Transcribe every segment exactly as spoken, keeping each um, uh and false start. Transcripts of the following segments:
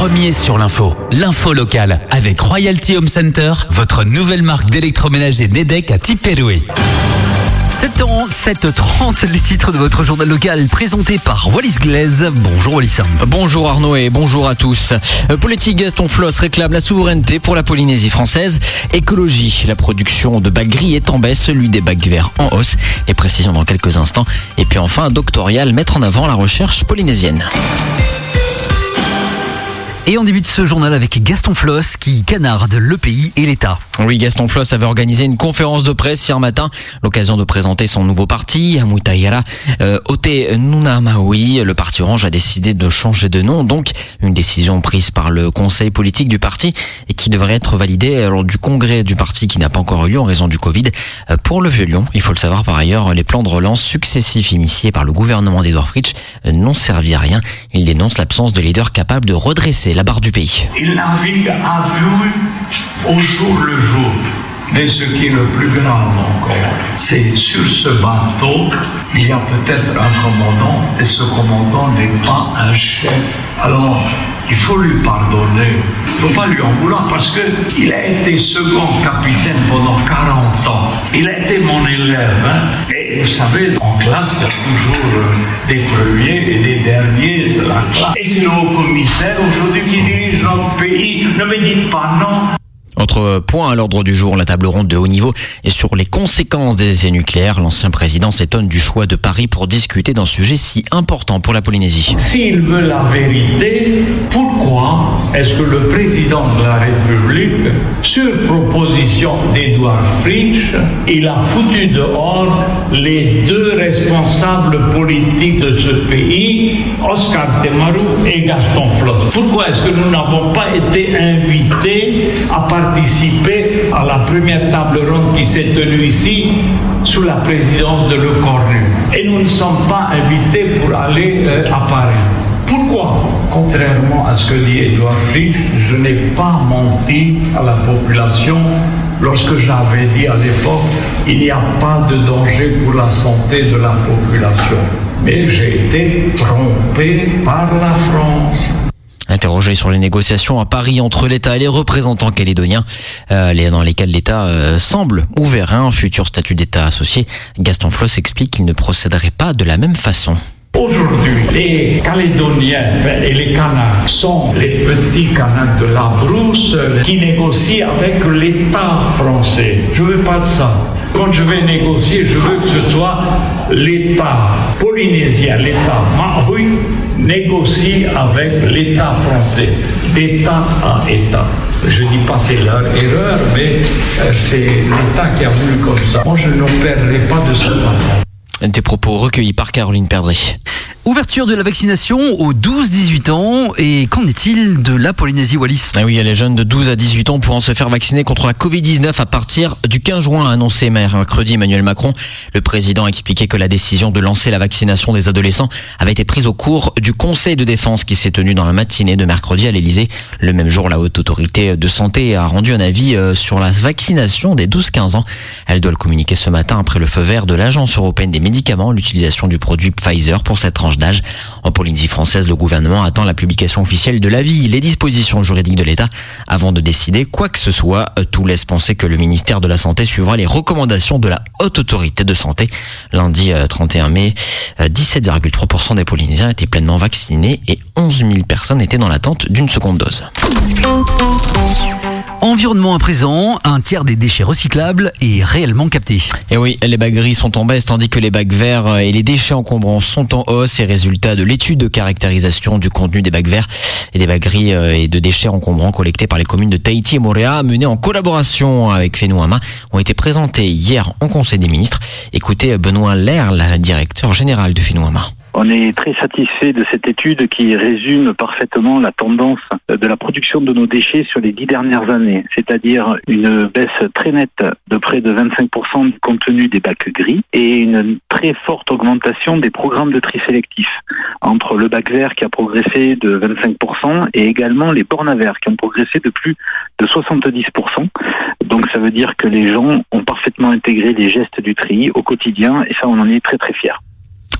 premier sur l'info. L'info locale avec Royalty Home Center, votre nouvelle marque d'électroménager Nedec à Tiperoué. sept heures sept heures trente, les titres de votre journal local présenté par Wallis Glaise. Bonjour Wallis. Bonjour Arnaud et bonjour à tous. Politique, Gaston Flosse réclame la souveraineté pour la Polynésie française. Écologie, la production de bacs gris est en baisse, celui des bacs verts en hausse. Les précisions dans quelques instants. Et puis enfin, Doctorial, mettre en avant la recherche polynésienne. Et on débute ce journal avec Gaston Flosse qui canarde le pays et l'État. Oui, Gaston Flosse avait organisé une conférence de presse hier matin, l'occasion de présenter son nouveau parti, Mutayara euh, Ote Nunamawi. Le parti Orange a décidé de changer de nom, donc une décision prise par le conseil politique du parti et qui devrait être validée lors du congrès du parti qui n'a pas encore eu lieu en raison du Covid. Euh, pour le Vieux-Lyon, il faut le savoir par ailleurs, les plans de relance successifs initiés par le gouvernement d'Edouard Fritsch euh, n'ont servi à rien. Il dénonce l'absence de leader capable de redresser la barre du pays. Il navigue à vue au jour le jour. Mais ce qui est le plus grave encore, c'est sur ce bateau, il y a peut-être un commandant, et ce commandant n'est pas un chef. Alors, il faut lui pardonner. Il ne faut pas lui en vouloir parce qu'il a été second capitaine pendant quarante ans. Il a été mon élève. Hein. Et vous savez, en classe, il y a toujours euh, des premiers et des derniers de la classe. Et c'est le haut-commissaire aujourd'hui qui dirige notre pays. Ne me dites pas non. Autre point à l'ordre du jour, la table ronde de haut niveau et sur les conséquences des essais nucléaires. L'ancien président s'étonne du choix de Paris pour discuter d'un sujet si important pour la Polynésie. S'il veut la vérité, pourquoi est-ce que le président de la République, sur proposition d'Edouard Fritsch, il a foutu dehors les deux responsables politiques de ce pays, Oscar Temaru et Gaston Flosse? Pourquoi est-ce que nous n'avons pas été invités à participer à la première table ronde qui s'est tenue ici sous la présidence de Le Cornu? Et nous ne sommes pas invités pour aller euh, à Paris. Pourquoi? Contrairement à ce que dit Edouard Fritsch, je n'ai pas menti à la population lorsque j'avais dit à l'époque il n'y a pas de danger pour la santé de la population. Mais j'ai été trompé par la France. Interrogé sur les négociations à Paris entre l'État et les représentants calédoniens, euh, dans lesquels l'État euh, semble ouvert à un futur statut d'État associé, Gaston Flosse explique qu'il ne procéderait pas de la même façon. Aujourd'hui, les Calédoniens et les Kanaks sont les petits Kanaks de la brousse qui négocient avec l'État français. Je ne veux pas de ça. Quand je vais négocier, je veux que ce soit l'État polynésien, l'État maoui, négocie avec l'État français, d'État à État. Je ne dis pas c'est leur erreur, mais c'est l'État qui a voulu comme ça. Moi, je n'opérerai pas de cette façon. Des propos recueillis par Caroline Perdré. Ouverture de la vaccination aux douze dix-huit ans. Et qu'en est-il de la Polynésie, Wallis? Ah oui, les jeunes de douze à dix-huit ans pourront se faire vacciner contre la covid dix-neuf à partir du quinze juin, a annoncé mercredi Emmanuel Macron. Le président a expliqué que la décision de lancer la vaccination des adolescents avait été prise au cours du Conseil de défense qui s'est tenu dans la matinée de mercredi à l'Élysée. Le même jour, la Haute Autorité de Santé a rendu un avis sur la vaccination des douze quinze ans. Elle doit le communiquer ce matin après le feu vert de l'Agence européenne des médicaments, l'utilisation du produit Pfizer pour cette tranche d'âge. En Polynésie française, le gouvernement attend la publication officielle de l'avis, les dispositions juridiques de l'État avant de décider quoi que ce soit. Tout laisse penser que le ministère de la Santé suivra les recommandations de la Haute Autorité de Santé. Lundi trente et un mai, dix-sept virgule trois pour cent des Polynésiens étaient pleinement vaccinés et onze mille personnes étaient dans l'attente d'une seconde dose. Environnement à présent, un tiers des déchets recyclables est réellement capté. Et oui, les bacs gris sont en baisse tandis que les bacs verts et les déchets encombrants sont en hausse. Et résultat de l'étude de caractérisation du contenu des bacs verts et des bacs gris et de déchets encombrants collectés par les communes de Tahiti et Moorea, menés en collaboration avec Whenua-Ama, ont été présentés hier en Conseil des ministres. Écoutez Benoît Lerle, directeur général de Whenua-Ama. On est très satisfait de cette étude qui résume parfaitement la tendance de la production de nos déchets sur les dix dernières années, c'est-à-dire une baisse très nette de près de vingt-cinq pour cent du contenu des bacs gris et une très forte augmentation des programmes de tri sélectif, entre le bac vert qui a progressé de vingt-cinq pour cent et également les bornes à verre qui ont progressé de plus de soixante-dix pour cent. Donc ça veut dire que les gens ont parfaitement intégré les gestes du tri au quotidien et ça on en est très très fiers.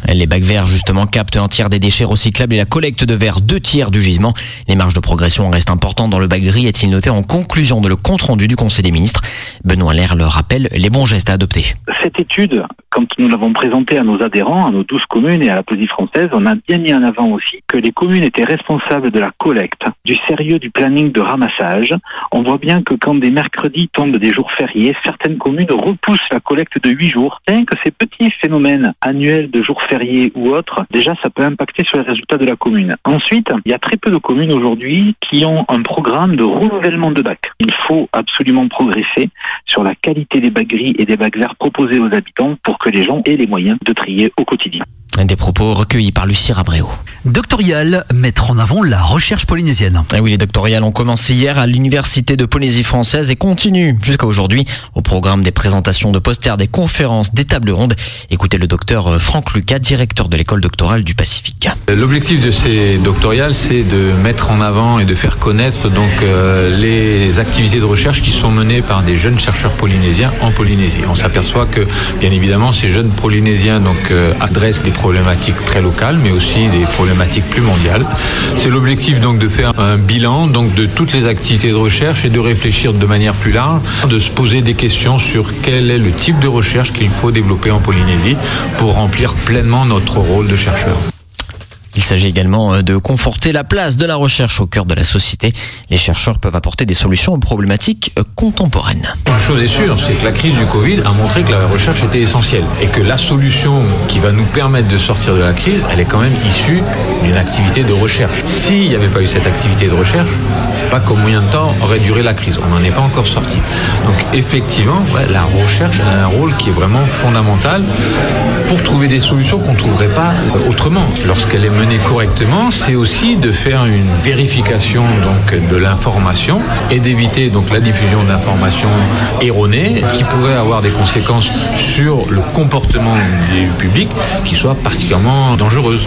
Les bacs verts, justement, captent un tiers des déchets recyclables et la collecte de verre deux tiers du gisement. Les marges de progression restent importantes dans le bac gris, est-il noté en conclusion de le compte-rendu du Conseil des ministres. Benoît Lerre le rappelle, les bons gestes à adopter. Cette étude, quand nous l'avons présentée à nos adhérents, à nos douze communes et à la Poésie française, on a bien mis en avant aussi que les communes étaient responsables de la collecte, du sérieux du planning de ramassage. On voit bien que quand des mercredis tombent des jours fériés, certaines communes repoussent la collecte de huit jours. Rien que ces petits phénomènes annuels de jours fériés ou autres, déjà ça peut impacter sur les résultats de la commune. Ensuite, il y a très peu de communes aujourd'hui qui ont un programme de renouvellement de bacs. Il faut absolument progresser sur la qualité des bacs gris et des bacs verts proposés aux habitants pour que les gens aient les moyens de trier au quotidien. Des propos recueillis par Lucie Rabréau. Doctorial, mettre en avant la recherche polynésienne. Et oui, les doctoriales ont commencé hier à l'Université de Polynésie française et continuent jusqu'à aujourd'hui au programme des présentations de posters, des conférences, des tables rondes. Écoutez le docteur Franck Lucas, directeur de l'école doctorale du Pacifique. L'objectif de ces doctoriales, c'est de mettre en avant et de faire connaître donc euh, les activités de recherche qui sont menées par des jeunes chercheurs polynésiens en Polynésie. On s'aperçoit que, bien évidemment, ces jeunes Polynésiens donc euh, adressent des problématiques très locales, mais aussi des problématiques plus mondiales. C'est l'objectif donc de faire un bilan donc de toutes les activités de recherche et de réfléchir de manière plus large, de se poser des questions sur quel est le type de recherche qu'il faut développer en Polynésie pour remplir pleinement notre rôle de chercheur. Il s'agit également de conforter la place de la recherche au cœur de la société. Les chercheurs peuvent apporter des solutions aux problématiques contemporaines. Une chose est sûre, c'est que la crise du Covid a montré que la recherche était essentielle et que la solution qui va nous permettre de sortir de la crise, elle est quand même issue d'une activité de recherche. S'il n'y avait pas eu cette activité de recherche, c'est pas combien de temps aurait duré la crise. On n'en est pas encore sorti. Donc effectivement, ouais, la recherche a un rôle qui est vraiment fondamental pour trouver des solutions qu'on ne trouverait pas autrement. Lorsqu'elle est menée correctement, c'est aussi de faire une vérification donc de l'information et d'éviter donc la diffusion d'informations erronées qui pourraient avoir des conséquences sur le comportement du public qui soient particulièrement dangereuses.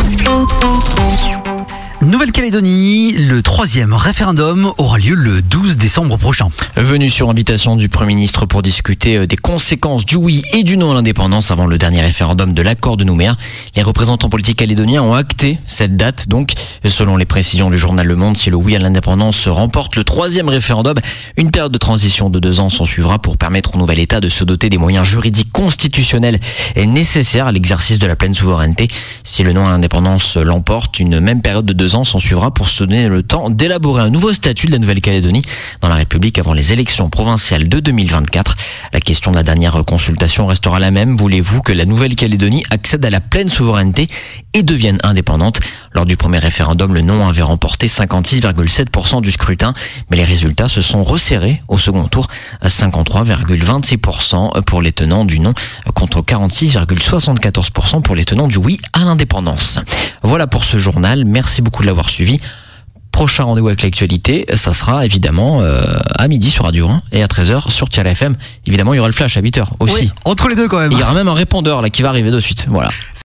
Nouvelle-Calédonie, le troisième référendum aura lieu le douze décembre prochain. Venu sur invitation du Premier ministre pour discuter des conséquences du oui et du non à l'indépendance avant le dernier référendum de l'accord de Nouméa, les représentants politiques calédoniens ont acté cette date. Donc, selon les précisions du journal Le Monde, si le oui à l'indépendance remporte le troisième référendum, une période de transition de deux ans s'en suivra pour permettre au nouvel État de se doter des moyens juridiques constitutionnels et nécessaires à l'exercice de la pleine souveraineté. Si le non à l'indépendance l'emporte, une même période de deux ans s'en suivra pour se donner le temps d'élaborer un nouveau statut de la Nouvelle-Calédonie dans la République avant les élections provinciales de deux mille vingt-quatre. La question de la dernière consultation restera la même. Voulez-vous que la Nouvelle-Calédonie accède à la pleine souveraineté et devienne indépendante? Lors du premier référendum, le non avait remporté cinquante-six virgule sept pour cent du scrutin, mais les résultats se sont resserrés au second tour à cinquante-trois virgule vingt-six pour cent pour les tenants du non contre quarante-six virgule soixante-quatorze pour cent pour les tenants du oui à l'indépendance. Voilà pour ce journal. Merci beaucoup de l'avoir suivi. Prochain rendez-vous avec l'actualité, ça sera évidemment euh, à midi sur Radio un et à treize heures sur Tiala F M. Évidemment, il y aura le flash à huit heures aussi. Oui, entre les deux quand même. Il y aura même un répondeur là qui va arriver de suite. Voilà.